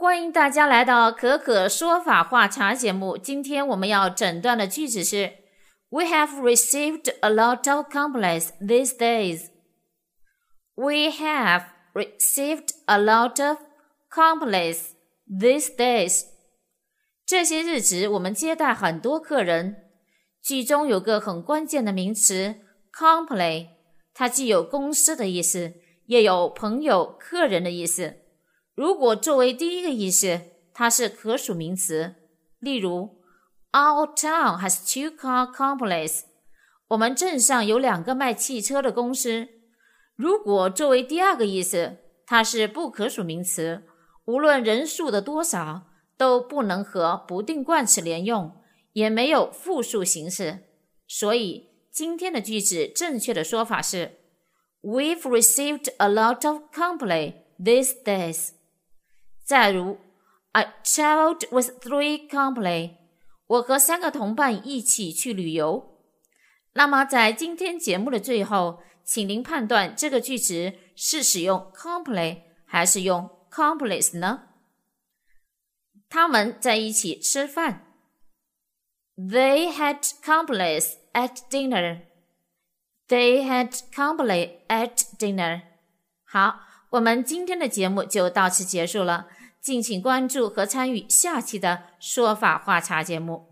欢迎大家来到可可说法话茶节目。今天我们要诊断的句子是 We have received a lot of complaints these days. We have received a lot of complaints these days. 这些日子我们接待很多客人。句中有个很关键的名词 complaint， 它既有公司的意思，也有朋友、客人的意思。如果作为第一个意思，它是可数名词。例如 Our town has 2 car companies. 我们镇上有2个卖汽车的公司。如果作为第二个意思，它是不可数名词，无论人数的多少，都不能和不定冠词连用，也没有复数形式。所以今天的句子正确的说法是 We've received a lot of complaints these days. 再如 I traveled with 3 companies. 我和3个同伴一起去旅游。那么在今天节目的最后，请您判断这个句子是使用 company 还是用 complice 呢？他们在一起吃饭。They had companies at dinner. They had company at dinner. 好，我们今天的节目就到此结束了，敬请关注和参与下期的说法话茶节目。